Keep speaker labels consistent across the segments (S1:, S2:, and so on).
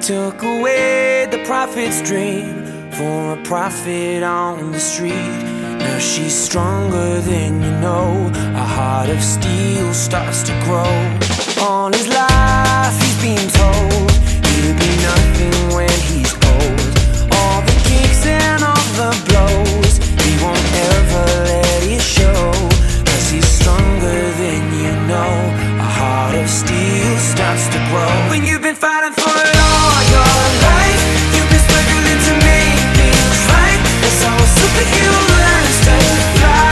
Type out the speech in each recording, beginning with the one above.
S1: took away the prophet's dream for a prophet on the street. Now she's stronger than you know. A heart of steel starts to grow. All his life he's been told he'll be nothing when he's old. All the kicks and all the blows, he won't ever let it show. 'Cause he's stronger than you know. A heart of steel starts to grow. When you've been fighting for it all your life, you've been struggling to make things right. That's how a superhero learns to fly.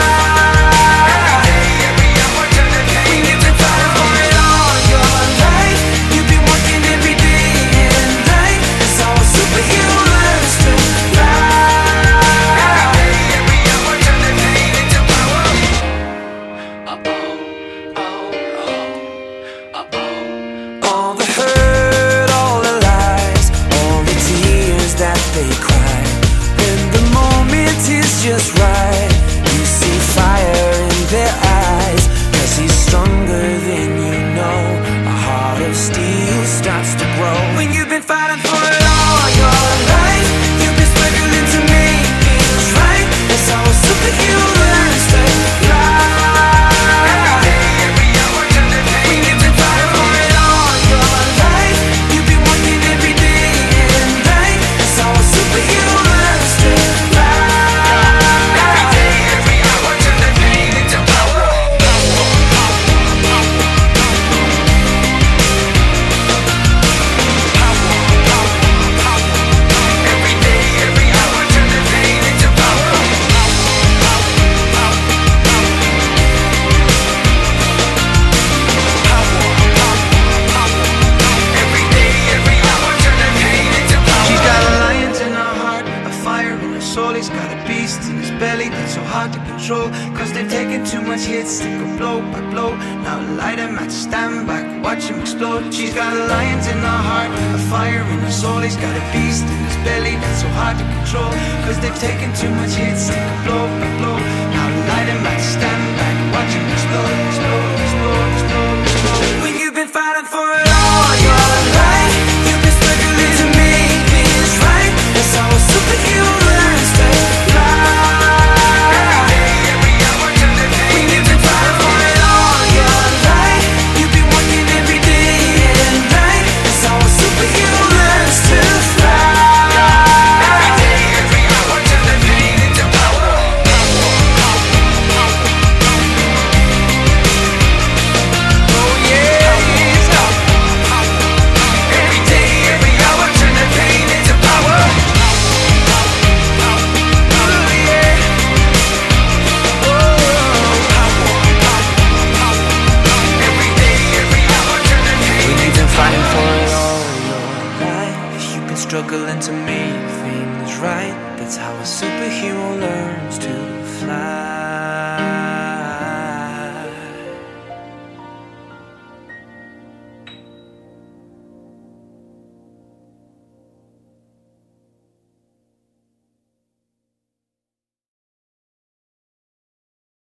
S1: When you've been fighting for it all your life, you've been working every day and night. That's how a superhero learns to fly. All the hurt, all the lies, all the tears that they cry, when the moment is just right, you see fire in their eyes. 'Cause he's stronger than you know. A heart of steel starts to grow. When you've been fighting for it all your life, you've been struggling to make things right. That's how a superhero learns to fly. When you've been fighting for it all your life, you've been working every day and night. That's how a superhero learns to fly. Every day, every hour, turn the pain into power. Every day, every hour, turn the pain into power. Every day, every hour, turn the pain into power.
S2: She's got a lion in her heart, a fire in her soul. He's got a beast in his belly that's so hard to control. 'Cause they've taken too much hits, they go blow by blow. Now light him at stand back, watch him explode. She's got a lion in her heart, a fire in her soul. He's got a beast in his belly that's so hard to control. 'Cause they've taken too much hits, they go blow by blow. Now light him at stand back, watch him explode, explode, explode, explode, explode.
S1: When you've been fighting for it all your life, you've been struggling to make things right. That's how a superhero learns to fly. When you've been fighting for it all your life, you've been working every day and night. That's how a superhero learns to fly. Every day, every hour, turn the pain into power. Oh yeah, every day, every hour, turn the pain into power. Oh yeah, every day, every hour, turn the pain. When you've been fighting for it all your life, you've been struggling to make things right. That's how a superhero learns to fly.